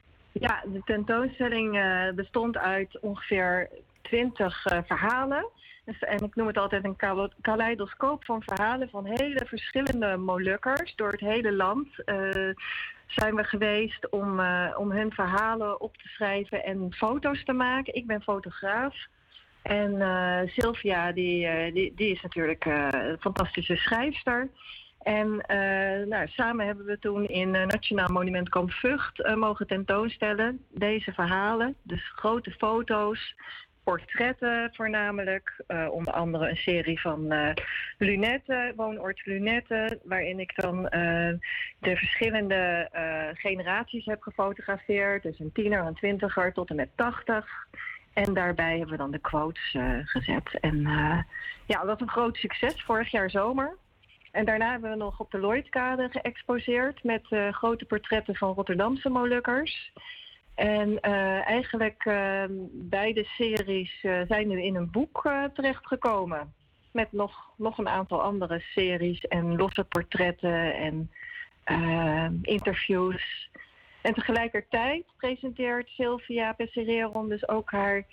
Ja, de tentoonstelling uh, bestond uit ongeveer twintig uh, verhalen. Dus, en ik noem het altijd een kaleidoscoop van verhalen van hele verschillende Molukkers. Door het hele land uh, zijn we geweest om, uh, om hun verhalen op te schrijven en foto's te maken. Ik ben fotograaf. En uh, Sylvia, die, uh, die, die is natuurlijk uh, een fantastische schrijfster. En uh, nou, samen hebben we toen in uh, Nationaal Monument Kamp Vught uh, mogen tentoonstellen. Deze verhalen, dus grote foto's, portretten voornamelijk. Uh, onder andere een serie van uh, Lunetten, woonoord Lunetten. Waarin ik dan uh, de verschillende uh, generaties heb gefotografeerd. Dus een tiener, een twintiger tot en met tachtig. En daarbij hebben we dan de quotes uh, gezet. En uh, ja, dat was een groot succes vorig jaar zomer. En daarna hebben we nog op de Lloydkade geëxposeerd met uh, grote portretten van Rotterdamse Molukkers. En uh, eigenlijk uh, beide series uh, zijn nu in een boek uh, terechtgekomen. Met nog, nog een aantal andere series en losse portretten en uh, interviews. En tegelijkertijd presenteert Sylvia Pessireron dus ook haar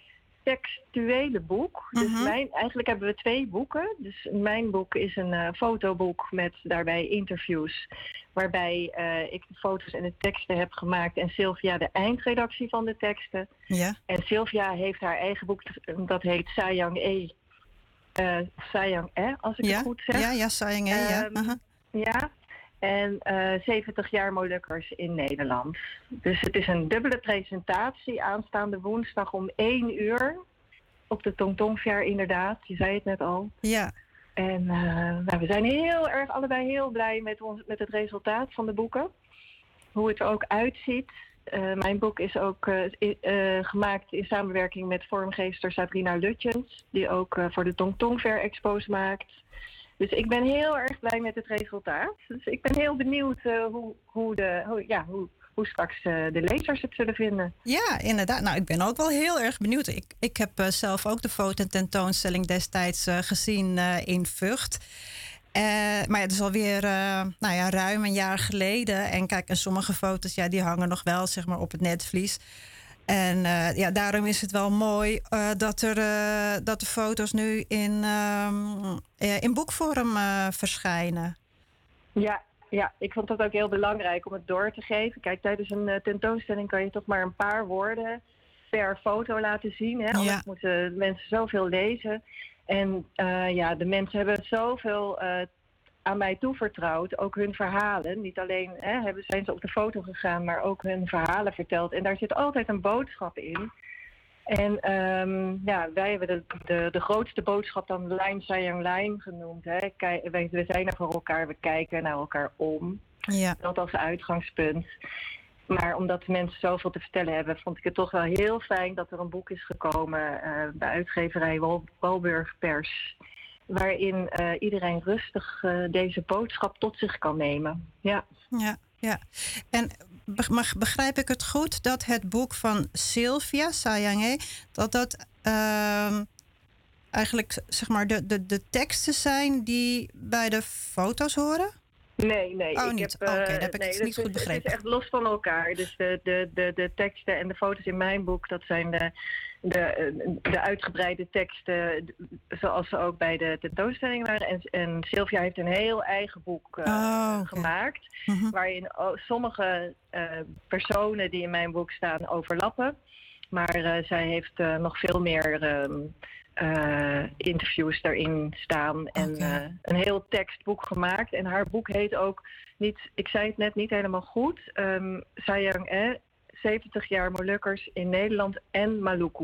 textuele boek. Uh-huh. Dus mijn, eigenlijk hebben we twee boeken. Dus mijn boek is een uh, fotoboek met daarbij interviews. Waarbij uh, ik de foto's en de teksten heb gemaakt. En Sylvia de eindredactie van de teksten. Ja. En Sylvia heeft haar eigen boek, dat heet Sayang E. Uh, Sayang E, als ik ja. het goed zeg. Ja, ja, Sayang E, ja. Um, uh-huh. Ja. En uh, zeventig jaar Molukkers in Nederland. Dus het is een dubbele presentatie aanstaande woensdag om één uur. Op de Tong Tong Fair inderdaad, je zei het net al. Ja. En uh, nou, we zijn heel erg, allebei heel blij met, ons, met het resultaat van de boeken. Hoe het er ook uitziet. Uh, mijn boek is ook uh, uh, gemaakt in samenwerking met vormgeefster Sabrina Lutjens. Die ook uh, voor de Tong Tong Fair expos maakt. Dus ik ben heel erg blij met het resultaat. Dus ik ben heel benieuwd uh, hoe, hoe, de, hoe, ja, hoe, hoe straks uh, de lezers het zullen vinden. Ja, inderdaad. Nou, ik ben ook wel heel erg benieuwd. Ik, ik heb uh, zelf ook de fototentoonstelling destijds uh, gezien uh, in Vught. Uh, maar ja, het is alweer uh, nou ja, ruim een jaar geleden. En kijk, en sommige foto's ja, die hangen nog wel zeg maar, op het netvlies. En uh, ja, daarom is het wel mooi uh, dat, er, uh, dat de foto's nu in, uh, in boekvorm uh, verschijnen. Ja, ja, ik vond dat ook heel belangrijk om het door te geven. Kijk, tijdens een uh, tentoonstelling kan je toch maar een paar woorden per foto laten zien. Hè? Anders ja. moeten mensen zoveel lezen. En uh, ja, de mensen hebben zoveel uh, aan mij toevertrouwd. Ook hun verhalen. Niet alleen hè, hebben, zijn ze op de foto gegaan, maar ook hun verhalen verteld. En daar zit altijd een boodschap in. En um, ja, wij hebben de, de, de grootste boodschap dan Line Sayang Line genoemd. Hè. Kijk, wij, we zijn er voor elkaar, we kijken naar elkaar om. Ja. Dat als uitgangspunt. Maar omdat mensen zoveel te vertellen hebben, vond ik het toch wel heel fijn dat er een boek is gekomen uh, bij uitgeverij Wal- Walburg Pers. Waarin uh, iedereen rustig uh, deze boodschap tot zich kan nemen. Ja, ja, ja. En begrijp ik het goed dat het boek van Sylvia Sayang, dat dat uh, eigenlijk zeg maar de, de, de teksten zijn die bij de foto's horen? Nee, nee. Oh, ik niet. heb, uh, Oké, okay, dat heb ik nee, het niet dus goed begrepen. Het is echt los van elkaar. Dus de, de, de, de teksten en de foto's in mijn boek, dat zijn de, de, de uitgebreide teksten zoals ze ook bij de tentoonstelling waren. En, en Sylvia heeft een heel eigen boek uh, oh, okay. gemaakt. Mm-hmm. Waarin oh, sommige uh, personen die in mijn boek staan overlappen. Maar uh, zij heeft uh, nog veel meer Um, Uh, interviews daarin staan en okay. uh, een heel tekstboek gemaakt. En haar boek heet ook, niet, ik zei het net niet helemaal goed, um, Sayang, eh, zeventig jaar Molukkers in Nederland en Maluku.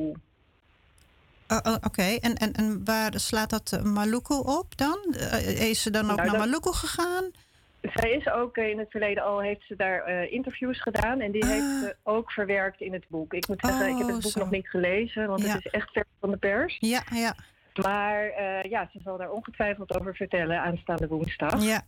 Uh, uh, Oké, okay. en, en, en waar slaat dat Maluku op dan? Uh, is ze dan ook nou, naar dat... Maluku gegaan? Zij is ook in het verleden al, heeft ze daar uh, interviews gedaan en die ah. heeft ze ook verwerkt in het boek. Ik moet zeggen, oh, ik heb het boek zo. nog niet gelezen, want ja. het is echt ver van de pers. Ja, ja. Maar uh, ja, ze zal daar ongetwijfeld over vertellen aanstaande woensdag. Ja.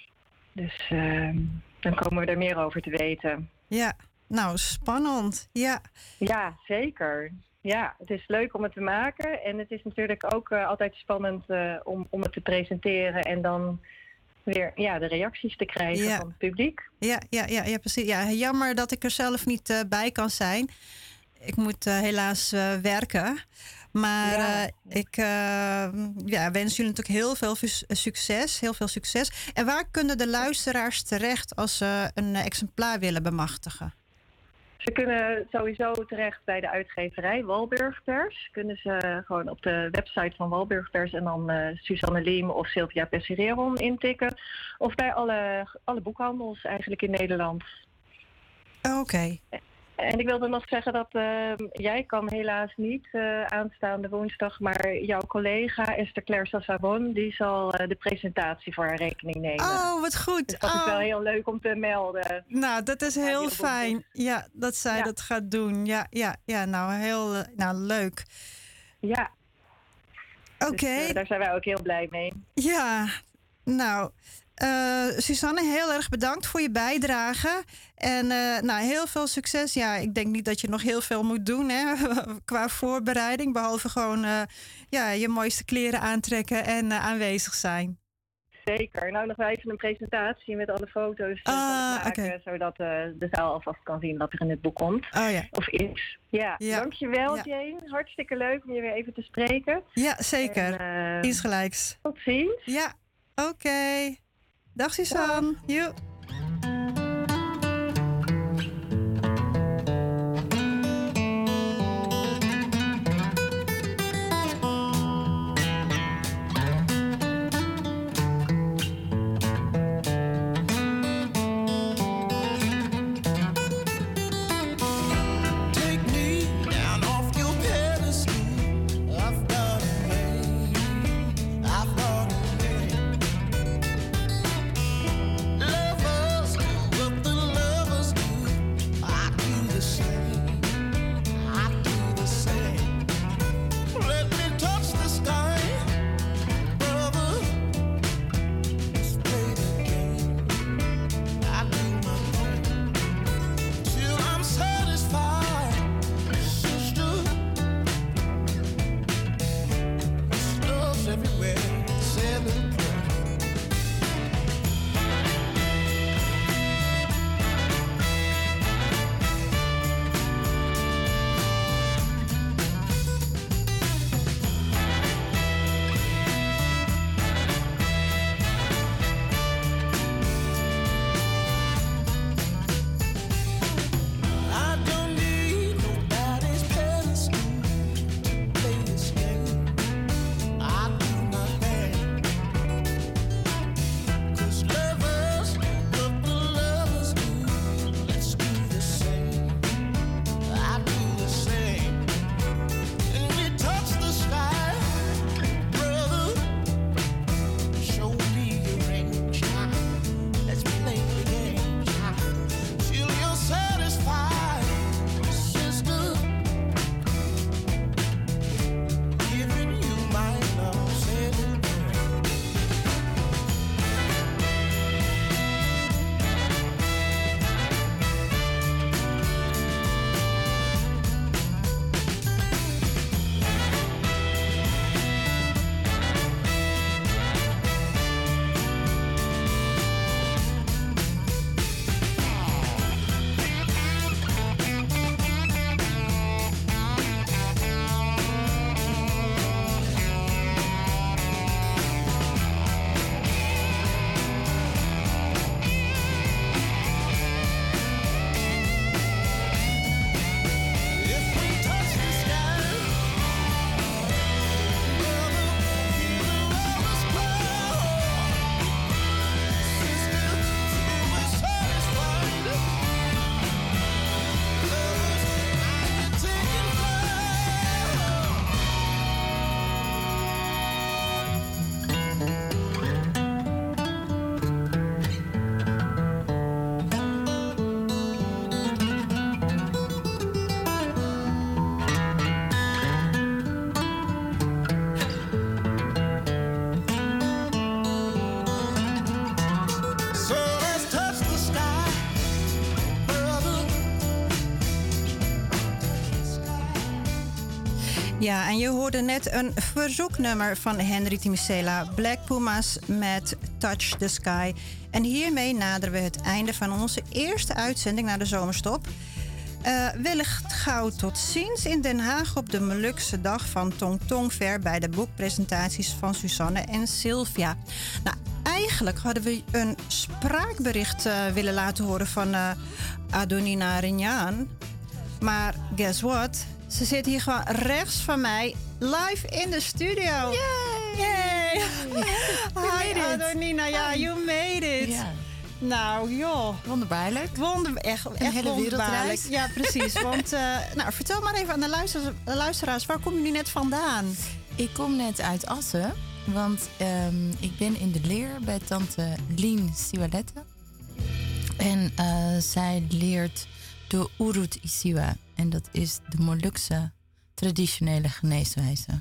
Dus uh, dan komen we er meer over te weten. Ja, nou spannend. Ja. Ja, zeker. Ja, het is leuk om het te maken en het is natuurlijk ook uh, altijd spannend uh, om, om het te presenteren en dan weer ja, de reacties te krijgen ja. van het publiek. Ja, ja, ja, ja, precies. Ja, jammer dat ik er zelf niet uh, bij kan zijn. Ik moet uh, helaas uh, werken. Maar ja. uh, ik uh, ja, wens jullie natuurlijk heel veel succes. Heel veel succes. En waar kunnen de luisteraars terecht als ze een exemplaar willen bemachtigen? Ze kunnen sowieso terecht bij de uitgeverij Walburg Pers. Kunnen ze gewoon op de website van Walburg Pers en dan uh, Suzanne Liem of Sylvia Pessereron intikken. Of bij alle, alle boekhandels eigenlijk in Nederland. Oké. Okay. En ik wilde nog zeggen dat uh, jij kan helaas niet uh, aanstaande woensdag, maar jouw collega Esther Claire Sassabon, die zal uh, de presentatie voor haar rekening nemen. Oh, wat goed. Dus dat oh. is wel heel leuk om te melden. Nou, dat is heel fijn. Ja, dat zij ja. dat gaat doen. Ja, ja, ja, nou, heel nou, leuk. Ja. Oké. Okay. Dus, uh, daar zijn wij ook heel blij mee. Ja, nou... Uh, Suzanne, heel erg bedankt voor je bijdrage. En uh, nou, heel veel succes. Ja, ik denk niet dat je nog heel veel moet doen hè, qua voorbereiding. Behalve gewoon uh, ja, je mooiste kleren aantrekken en uh, aanwezig zijn. Zeker. Nou, nog wel even een presentatie met alle foto's uh, uh, maken. Okay. Zodat uh, de zaal alvast kan zien wat er in het boek komt. Oh, ja. Of is. Ja, ja. Dankjewel ja. Jane. Hartstikke leuk om je weer even te spreken. Ja, zeker. En, uh, Insgelijks. Tot ziens. Ja, oké. Okay. Dag Suzanne. Joep. Ja, en je hoorde net een verzoeknummer van Henry Timicela, Black Pumas met Touch the Sky. En hiermee naderen we het einde van onze eerste uitzending naar de zomerstop. Uh, wellicht gauw tot ziens in Den Haag op de Molukse dag van Tong Tong Fair bij de boekpresentaties van Suzanne en Sylvia. Nou, eigenlijk hadden we een spraakbericht uh, willen laten horen van uh, Adonina Rignan. Maar guess what? Ze zit hier gewoon rechts van mij, live in de studio. Yay! Yay! Hi Adonina, ja, yeah, you made it. Yeah. Nou, joh. Wonderbaarlijk. Wonder, echt, een echt hele wonderbaarlijk. wereldreis. Ja, precies. Want, uh, nou, vertel maar even aan de luisteraars, de luisteraars, waar kom je nu net vandaan? Ik kom net uit Assen, want um, ik ben in de leer bij tante Lien Siwalette. En uh, zij leert de Urut Isiwa. En dat is de Molukse traditionele geneeswijze.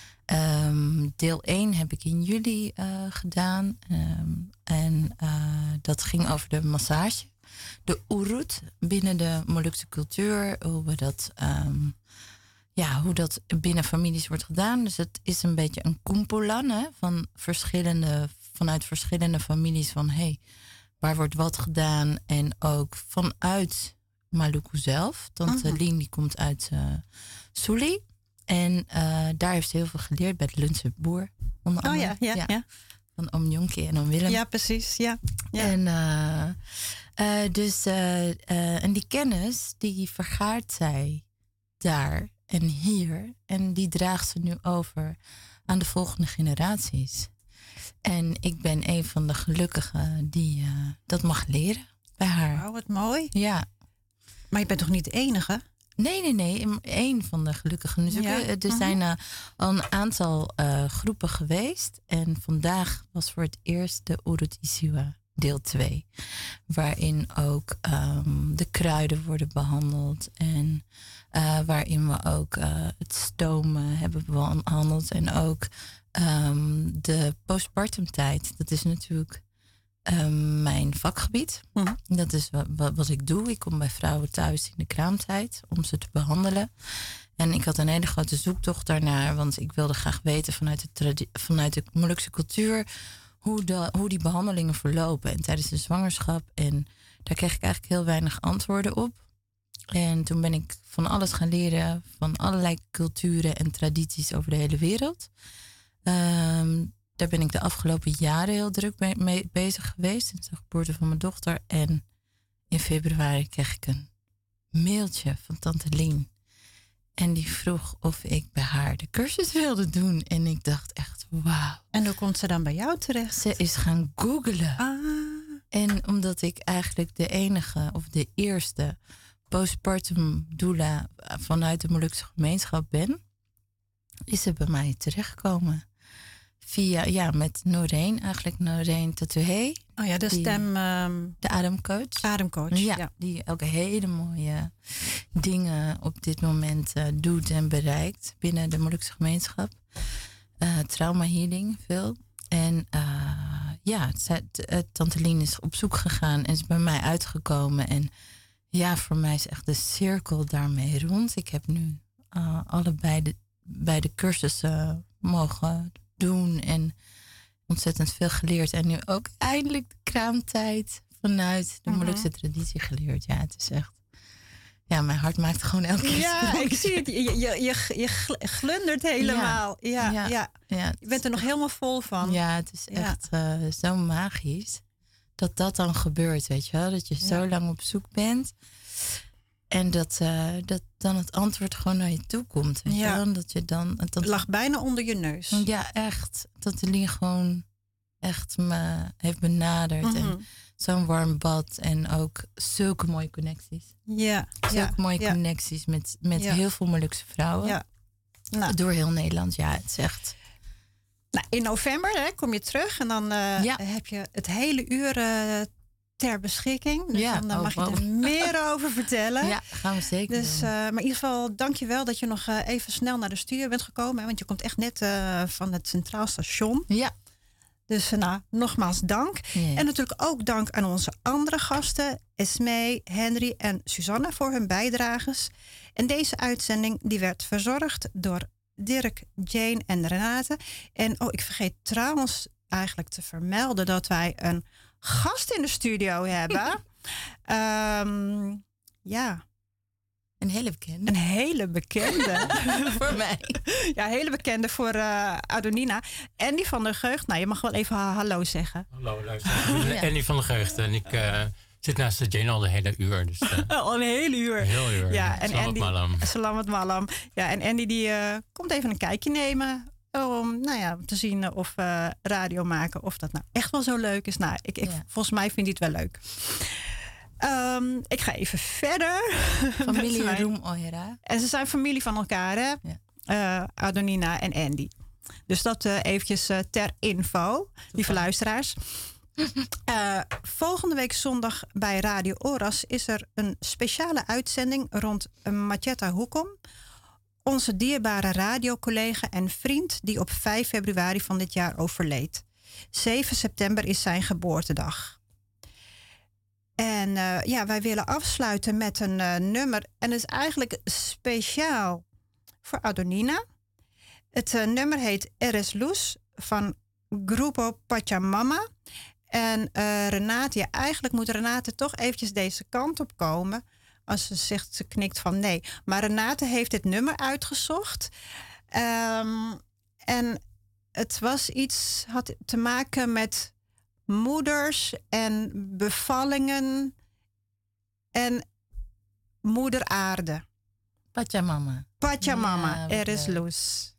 Um, deel één heb ik in juli uh, gedaan. Um, en uh, dat ging over de massage. De Urut binnen de Molukse cultuur. Hoe we dat, um, ja, hoe dat binnen families wordt gedaan. Dus het is een beetje een kumpulan, hè, van verschillende, vanuit verschillende families. Van hey, waar wordt wat gedaan? En ook vanuit Maluku zelf. Tante uh-huh. Lien die komt uit uh, Suli. En uh, daar heeft ze heel veel geleerd bij de Lundse boer. Onder oh andere. ja, ja, ja, ja. Van oom Jonkie en oom Willem. Ja, precies. Ja. ja. En, uh, uh, dus, uh, uh, en die kennis, die vergaart zij daar en hier. En die draagt ze nu over aan de volgende generaties. En ik ben een van de gelukkigen die uh, dat mag leren bij haar. Wauw, wat mooi. Ja. Maar je bent toch niet de enige? Nee, nee, nee. Eén van de gelukkigen. Dus ja. Er uh-huh. zijn uh, al een aantal uh, groepen geweest. En vandaag was voor het eerst de Urut Isiwa deel twee. Waarin ook um, de kruiden worden behandeld. En uh, waarin we ook uh, het stomen hebben behandeld. En ook um, de postpartum tijd. Dat is natuurlijk Um, mijn vakgebied. Mm-hmm. Dat is wat, wat, wat ik doe. Ik kom bij vrouwen thuis in de kraamtijd om ze te behandelen. En ik had een hele grote zoektocht daarnaar, want ik wilde graag weten vanuit de, tradi- vanuit de Molukse cultuur hoe, de, hoe die behandelingen verlopen. En tijdens de zwangerschap. En daar kreeg ik eigenlijk heel weinig antwoorden op. En toen ben ik van alles gaan leren, van allerlei culturen en tradities over de hele wereld. Um, Daar ben ik de afgelopen jaren heel druk mee bezig geweest. Sinds de geboorte van mijn dochter. En in februari kreeg ik een mailtje van tante Lien. En die vroeg of ik bij haar de cursus wilde doen. En ik dacht echt, wauw. En hoe komt ze dan bij jou terecht? Ze is gaan googlen. Ah. En omdat ik eigenlijk de enige of de eerste postpartum doula vanuit de Molukse gemeenschap ben, is ze bij mij terechtgekomen. Via, ja, met Noreen, eigenlijk Noreen Tatouhé. Oh ja, de die, stem... Um, de ademcoach. Ademcoach, ja, ja. Die ook hele mooie dingen op dit moment uh, doet en bereikt binnen de Molukse gemeenschap. Uh, trauma healing, veel. En uh, ja, uh, tante Lien is op zoek gegaan en is bij mij uitgekomen. En ja, voor mij is echt de cirkel daarmee rond. Ik heb nu uh, allebei de, bij de cursussen mogen doen en ontzettend veel geleerd. En nu ook eindelijk de kraamtijd vanuit de Molukse uh-huh. traditie geleerd. Ja, het is echt... Ja, mijn hart maakt gewoon elke keer. Ja, ik zie het. Je, je, je, je glundert helemaal. Ja, ja, ja. ja je bent er nog helemaal vol van. Ja, het is echt ja. uh, zo magisch dat dat dan gebeurt, weet je wel. Dat je ja. zo lang op zoek bent. En dat, uh, dat dan het antwoord gewoon naar je toe komt. Weet ja. je wel? Dat je dan, dat het lag bijna onder je neus. Ja, echt. Dat de Lien gewoon echt me heeft benaderd. Mm-hmm. En zo'n warm bad. En ook zulke mooie connecties. Ja. Zulke ja. mooie ja. connecties met, met ja. heel veel Molukse vrouwen. Ja. Nou. Door heel Nederland. Ja, het is echt... Nou, in november hè, kom je terug. En dan uh, ja. heb je het hele uur... Uh, ter beschikking. Dus ja, dan mag oh, je er oh. meer over vertellen. Ja, gaan we zeker dus, uh, Maar in ieder geval, dank je wel dat je nog uh, even snel naar de studio bent gekomen. Hè, want je komt echt net uh, van het Centraal Station. Ja. Dus uh, nou, nogmaals dank. Ja. En natuurlijk ook dank aan onze andere gasten. Esmee, Henry en Suzanne voor hun bijdrages. En deze uitzending die werd verzorgd door Dirk, Jane en Renate. En oh, ik vergeet trouwens eigenlijk te vermelden dat wij een gast in de studio hebben. um, ja. Een hele bekende. Een hele bekende. Voor mij. Ja, een hele bekende voor uh, Adonina. Andy van der Geugd. Nou, je mag wel even ha- hallo zeggen. Hallo, luister. Ik ben Andy van der Geugd en ik uh, zit naast de Jane al de hele uur. Dus, uh, al een hele uur. Een heel uur. Ja, en Salamat Andy, malam. Salamat malam. Ja, en Andy die uh, komt even een kijkje nemen om nou ja, te zien of we uh, radio maken, of dat nou echt wel zo leuk is. Nou, ik, ik, ja. volgens mij vindt hij het wel leuk. Um, ik ga even verder. Familie Roem Oira. En ze zijn familie van elkaar, hè? Ja. Uh, Adonina en Andy. Dus dat uh, eventjes uh, ter info, lieve luisteraars. Uh, volgende week zondag bij Radio Oras is er een speciale uitzending rond Matjetta Hoekom. Onze dierbare radiocollega en vriend die op vijf februari van dit jaar overleed. zeven september is zijn geboortedag. En uh, ja, wij willen afsluiten met een uh, nummer. En het is eigenlijk speciaal voor Adonina. Het uh, nummer heet Eres Luz van Grupo Pachamama. En uh, Renate, ja, eigenlijk moet Renate toch eventjes deze kant op komen. Als ze zegt, ze knikt van nee. Maar Renate heeft dit nummer uitgezocht. Um, en het was iets, had te maken met moeders en bevallingen en moeder aarde. Pachamama. Pachamama, Ja, er is leuk. Luz.